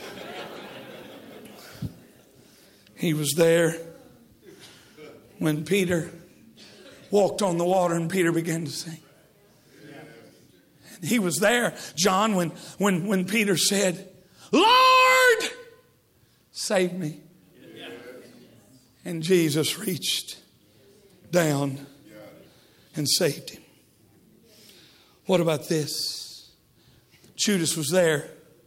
He was there when Peter walked on the water and Peter began to sing. he was there, John, when Peter said, Lord, save me. And Jesus reached down and saved him. What about this? Judas was there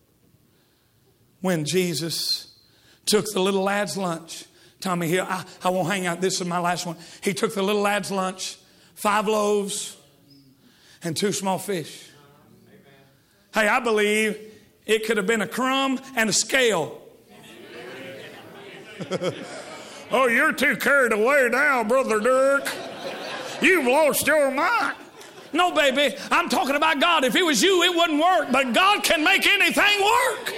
when Jesus took the little lad's lunch. Tommy, here, I won't hang out. This is my last one. He took the little lad's lunch, 5 loaves and 2 small fish. Hey, I believe it could have been a crumb and a scale. Oh, you're too carried away now, Brother Dirk. You've lost your mind. No, baby, I'm talking about God. If it was you, it wouldn't work. But God can make anything work.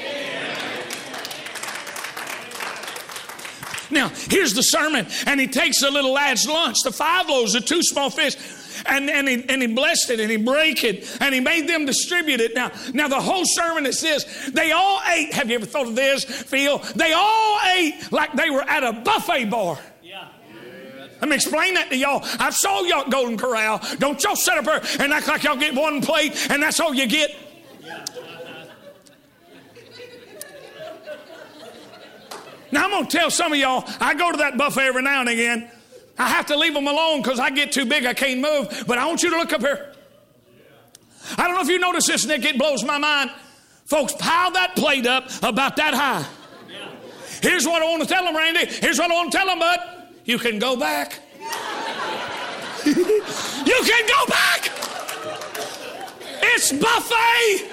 Now, here's the sermon. And he takes the little lad's lunch, the 5 loaves, the 2 small fish, and he blessed it, and he broke it, and he made them distribute it. Now the whole sermon is this. They all ate. Have you ever thought of this, Phil? They all ate like they were at a buffet bar. Yeah. Let me explain that to y'all. I saw y'all at Golden Corral. Don't y'all sit up there and act like y'all get one plate and that's all you get. Now, I'm going to tell some of y'all, I go to that buffet every now and again. I have to leave them alone because I get too big, I can't move. But I want you to look up here. I don't know if you notice this, Nick, it blows my mind. Folks, pile that plate up about that high. Here's what I want to tell them, Randy. Here's what I want to tell them, bud. You can go back. You can go back. It's buffet.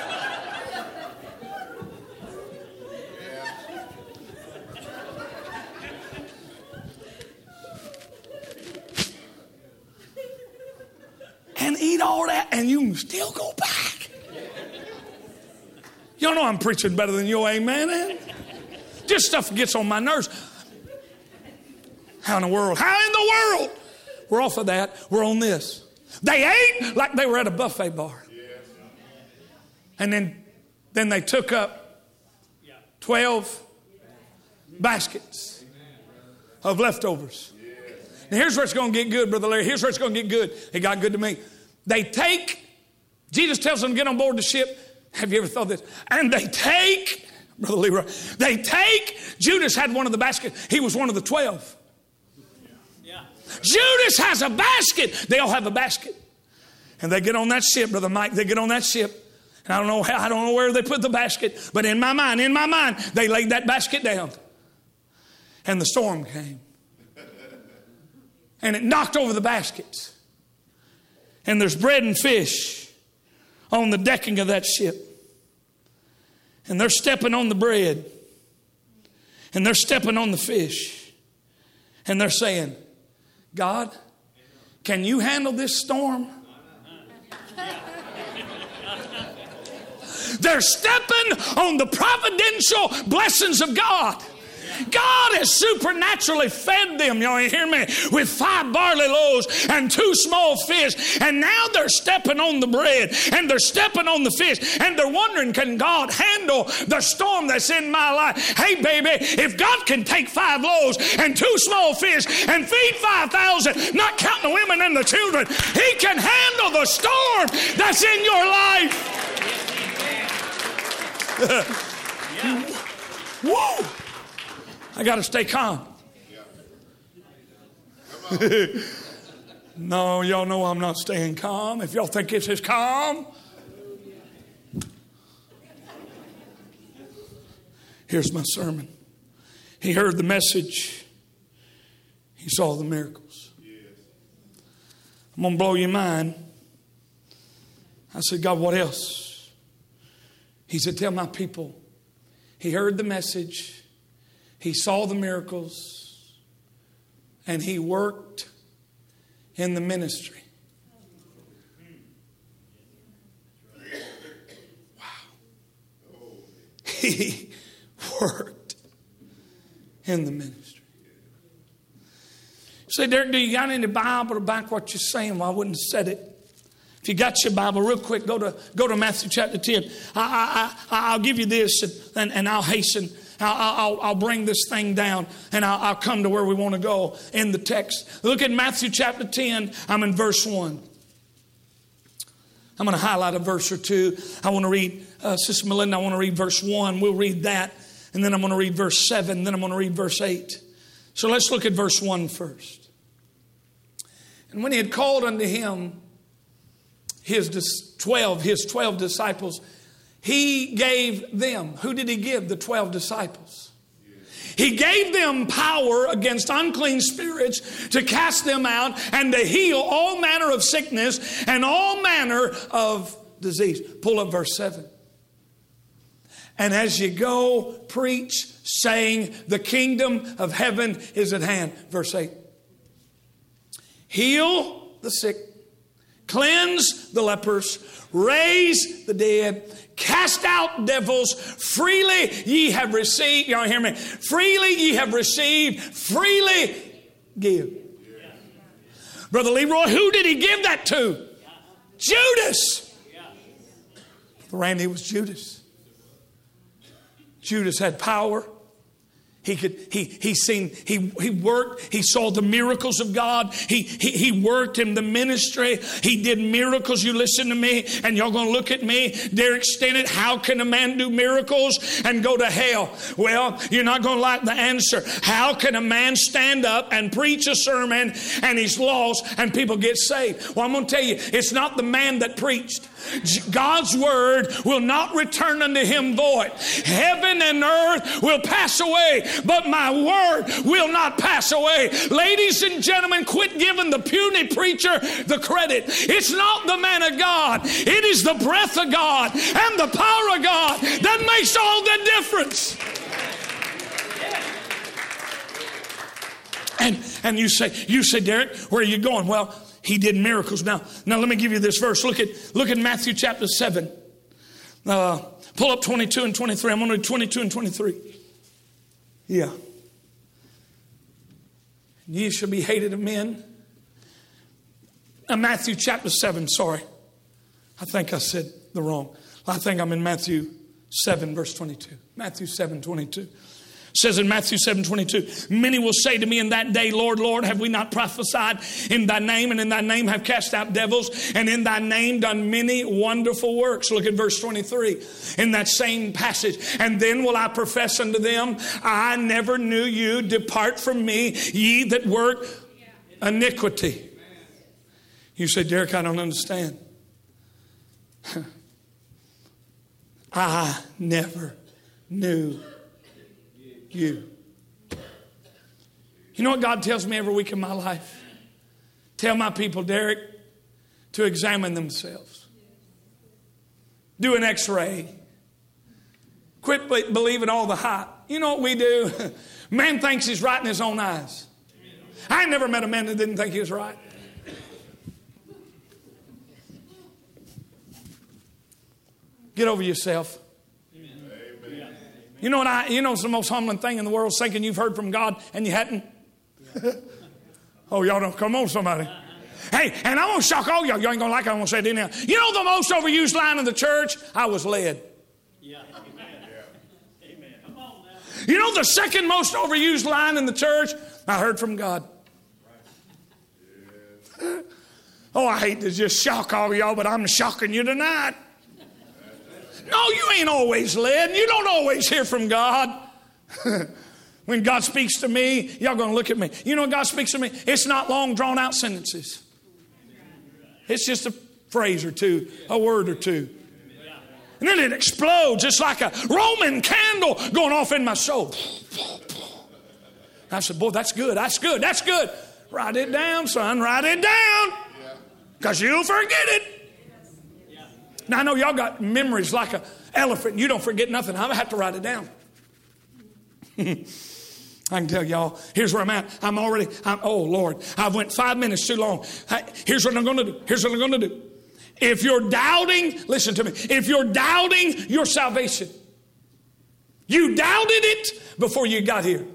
And eat all that, and you can still go back. Y'all know I'm preaching better than you, amen? Just stuff gets on my nerves. How in the world? We're off of that. We're on this. They ate like they were at a buffet bar. And then they took up 12 baskets of leftovers. Now here's where it's going to get good, Brother Larry. Here's where it's going to get good. It got good to me. Jesus tells them to get on board the ship. Have you ever thought this? And they take, Brother Leroy, Judas had one of the baskets. He was one of the 12. Yeah. Judas has a basket. They all have a basket. And they get on that ship, Brother Mike. They get on that ship. And I don't know where they put the basket. But in my mind, they laid that basket down. And the storm came. And it knocked over the baskets. And there's bread and fish on the decking of that ship. And they're stepping on the bread. And they're stepping on the fish. And they're saying, God, can you handle this storm? They're stepping on the providential blessings of God. God has supernaturally fed them, y'all hear me, with 5 barley loaves and 2 small fish. And now they're stepping on the bread and they're stepping on the fish. And they're wondering, can God handle the storm that's in my life? Hey, baby, if God can take 5 loaves and 2 small fish and feed 5,000, not counting the women and the children, He can handle the storm that's in your life. Whoa! I got to stay calm. No, y'all know I'm not staying calm. If y'all think this is calm. Here's my sermon. He heard the message. He saw the miracles. I'm going to blow your mind. I said, God, what else? He said, tell my people. He heard the message. He saw the miracles, and he worked in the ministry. Wow. He worked in the ministry. You say, Derek, do you got any Bible to back what you're saying? Well, I wouldn't have said it. If you got your Bible, real quick, go to Matthew chapter 10. I'll give you this, and I'll hasten. I'll bring this thing down and I'll come to where we want to go in the text. Look at Matthew chapter 10. I'm in verse 1. I'm going to highlight a verse or two. I want to read, Sister Melinda, I want to read verse 1. We'll read that. And then I'm going to read verse 7. Then I'm going to read verse 8. So let's look at verse 1 first. And when he had called unto him his 12 disciples, he gave them. Who did he give? The 12 disciples. He gave them power against unclean spirits to cast them out and to heal all manner of sickness and all manner of disease. Pull up verse 7. And as you go, preach, saying, the kingdom of heaven is at hand. Verse 8. Heal the sick, cleanse the lepers, raise the dead, cast out devils. Freely ye have received. Y'all hear me? Freely ye have received, freely give. Brother Leroy, who did he give that to? Judas. Randy, it was Judas. Judas had power. He worked. He saw the miracles of God. He worked in the ministry. He did miracles. You listen to me, and y'all going to look at me. Derek Stennett, how can a man do miracles and go to hell? Well, you're not going to like the answer. How can a man stand up and preach a sermon and he's lost and people get saved? Well, I'm going to tell you, it's not the man that preached. God's word will not return unto him void. Heaven and earth will pass away, but my word will not pass away. Ladies and gentlemen, quit giving the puny preacher the credit. It's not the man of God. It is the breath of God and the power of God that makes all the difference. And you say, Derek, where are you going? Well, he did miracles. Now let me give you this verse. Look at Matthew chapter 7. Pull up 22 and 23. I'm going to read 22 and 23. Yeah. Ye shall be hated of men. Matthew chapter 7, sorry. I think I said the wrong. I think I'm in Matthew 7, verse 22. Matthew 7, 22. Says in Matthew 7:22, many will say to me in that day, Lord, Lord, have we not prophesied in thy name, and in thy name have cast out devils, and in thy name done many wonderful works? Look at verse 23 in that same passage. And then will I profess unto them, I never knew you. Depart from me, ye that work iniquity. You say, Derek, I don't understand. I never knew you. You know what God tells me every week in my life? Tell my people, Derek, to examine themselves. Do an x-ray. Quit believing all the hype. You know what we do? Man thinks he's right in his own eyes. I ain't never met a man that didn't think he was right. Get over yourself. You know what it's the most humbling thing in the world, thinking you've heard from God and you hadn't. Oh, y'all don't, come on somebody. Hey, and I'm going to shock all y'all. Y'all ain't going to like it. I'm going to say it anyhow. You know the most overused line in the church? I was led. Yeah. Amen. Come on now. You know the second most overused line in the church? I heard from God. Oh, I hate to just shock all y'all, but I'm shocking you tonight. No, you ain't always led. You don't always hear from God. When God speaks to me, y'all going to look at me. You know when God speaks to me? It's not long, drawn-out sentences. It's just a phrase or two, a word or two. And then it explodes. It's like a Roman candle going off in my soul. I said, boy, that's good. That's good. That's good. Write it down, son. Write it down. Because you'll forget it. Now, I know y'all got memories like an elephant. You don't forget nothing. I have to write it down. I can tell y'all, here's where I'm at. Oh, Lord, I've went 5 minutes too long. Here's what I'm going to do. Here's what I'm going to do. If you're doubting, listen to me. If you're doubting your salvation, you doubted it before you got here.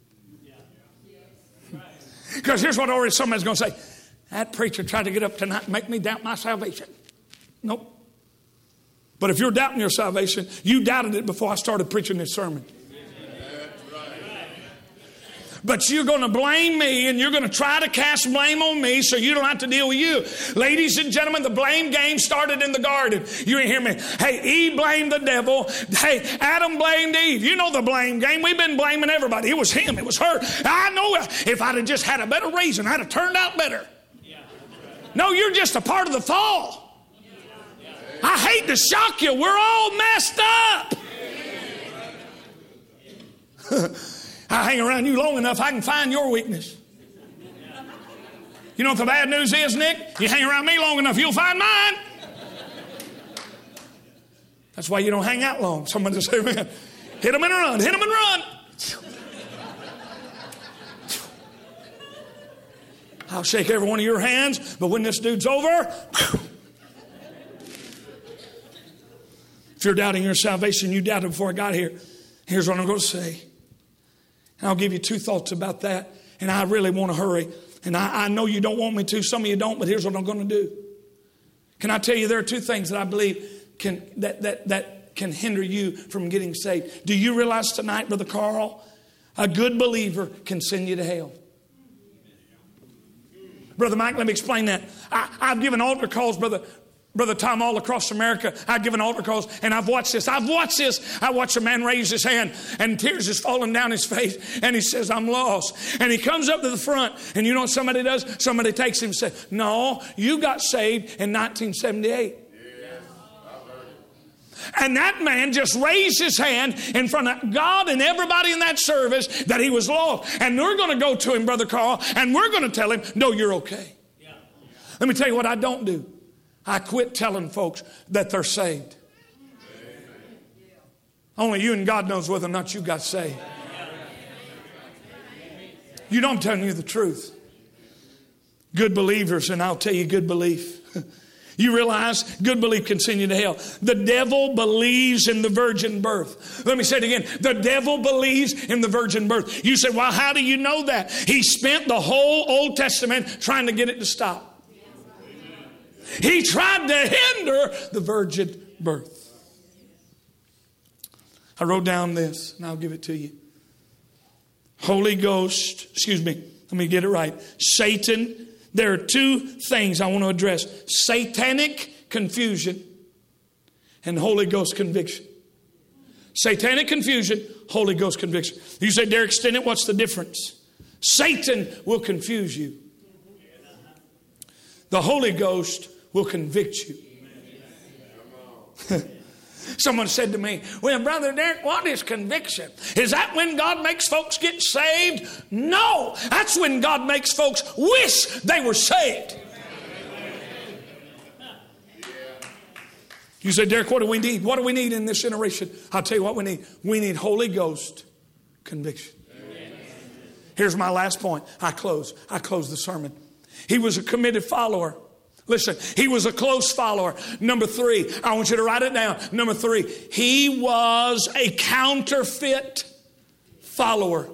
Because here's what already somebody's going to say. That preacher tried to get up tonight and make me doubt my salvation. Nope. But if you're doubting your salvation, you doubted it before I started preaching this sermon. But you're going to blame me, and you're going to try to cast blame on me so you don't have to deal with you. Ladies and gentlemen, the blame game started in the garden. You ain't hear me. Hey, Eve blamed the devil. Hey, Adam blamed Eve. You know the blame game. We've been blaming everybody. It was him. It was her. I know if I'd have just had a better reason, I'd have turned out better. No, you're just a part of the fall. I hate to shock you. We're all messed up. I hang around you long enough, I can find your weakness. You know what the bad news is, Nick? You hang around me long enough, you'll find mine. That's why you don't hang out long. Someone just say, man, hit them and run, hit them and run. I'll shake every one of your hands, but when this dude's over, if you're doubting your salvation, you doubted before I got here. Here's what I'm going to say. And I'll give you 2 thoughts about that. And I really want to hurry. And I know you don't want me to. Some of you don't, but here's what I'm going to do. Can I tell you there are 2 things that I believe that can hinder you from getting saved. Do you realize tonight, Brother Carl, a good believer can send you to hell? Brother Mike, let me explain that. I've given altar calls, Brother Tom, all across America. I've given altar calls, and I've watched this. I watch a man raise his hand, and tears is falling down his face, and he says, I'm lost. And he comes up to the front, and you know what somebody does? Somebody takes him and says, no, you got saved in 1978. And that man just raised his hand in front of God and everybody in that service that he was lost. And we're going to go to him, Brother Carl, and we're going to tell him, no, you're okay. Let me tell you what I don't do. I quit telling folks that they're saved. Only you and God knows whether or not you got saved. You know I'm telling you the truth. Good believers, and I'll tell you good belief. You realize good belief can send you to hell. The devil believes in the virgin birth. Let me say it again. The devil believes in the virgin birth. You say, well, how do you know that? He spent the whole Old Testament trying to get it to stop. He tried to hinder the virgin birth. I wrote down this, and I'll give it to you. Holy Ghost, let me get it right. Satan. There are 2 things I want to address. Satanic confusion and Holy Ghost conviction. Satanic confusion, Holy Ghost conviction. You say, Derek Stinnett, what's the difference? Satan will confuse you. The Holy Ghost will convict you. Someone said to me, well, Brother Derek, what is conviction? Is that when God makes folks get saved? No, that's when God makes folks wish they were saved. You say, Derek, what do we need? What do we need in this generation? I'll tell you what we need. We need Holy Ghost conviction. Here's my last point. I close the sermon. He was a committed follower. Listen, he was a close follower. Number 3, I want you to write it down. Number 3, he was a counterfeit follower.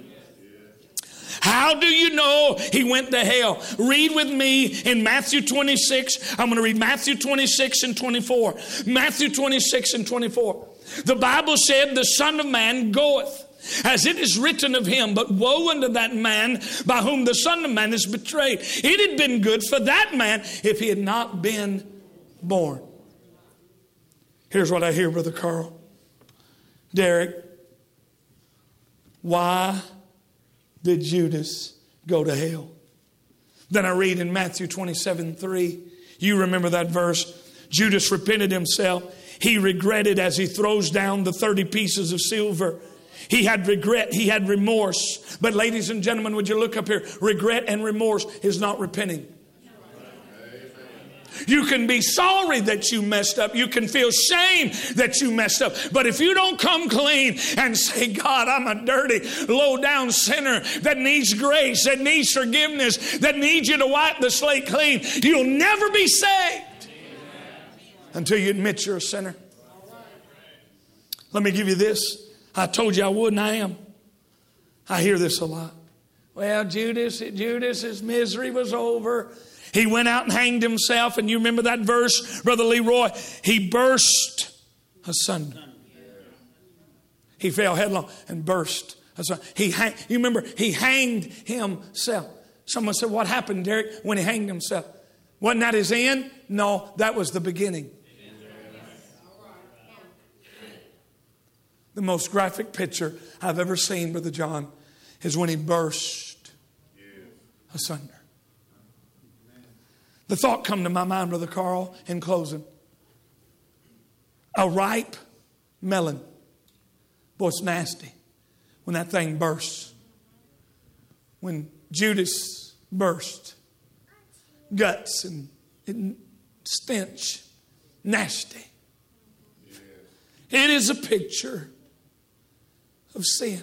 How do you know he went to hell? Read with me in Matthew 26. I'm going to read Matthew 26 and 24. Matthew 26 and 24. The Bible said, the Son of Man goeth, as it is written of him, but woe unto that man by whom the Son of Man is betrayed. It had been good for that man if he had not been born. Here's what I hear, Brother Carl. Derek, why did Judas go to hell? Then I read in Matthew 27:3. You remember that verse. Judas repented himself. He regretted as he throws down the 30 pieces of silver. He had regret. He had remorse. But ladies and gentlemen, would you look up here? Regret and remorse is not repenting. You can be sorry that you messed up. You can feel shame that you messed up. But if you don't come clean and say, God, I'm a dirty, low-down sinner that needs grace, that needs forgiveness, that needs you to wipe the slate clean, you'll never be saved until you admit you're a sinner. Let me give you this. I told you I would, and I am. I hear this a lot. Well, Judas's misery was over. He went out and hanged himself. And you remember that verse, Brother Leroy? He burst asunder. He fell headlong and burst That's right. You remember, he hanged himself. Someone said, what happened, Derek, when he hanged himself? Wasn't that his end? No, that was the beginning. The most graphic picture I've ever seen, Brother John, is when he burst asunder. The thought come to my mind, Brother Carl, in closing. A ripe melon. Boy, it's nasty when that thing bursts. When Judas burst. Guts and stench. Nasty. It is a picture of sin.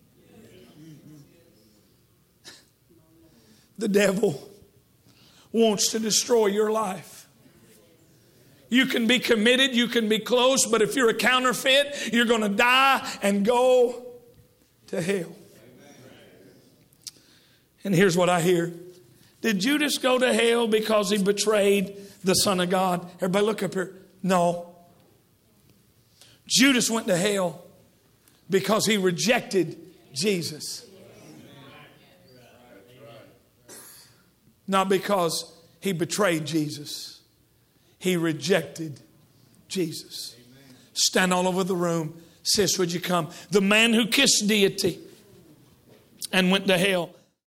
The devil wants to destroy your life. You can be committed, you can be close, but if you're a counterfeit, you're going to die and go to hell. And here's what I hear. Did Judas go to hell because he betrayed the Son of God? Everybody look up here. No. Judas went to hell because he rejected Jesus. Not because he betrayed Jesus. He rejected Jesus. Stand all over the room. Sis, would you come? The man who kissed deity and went to hell.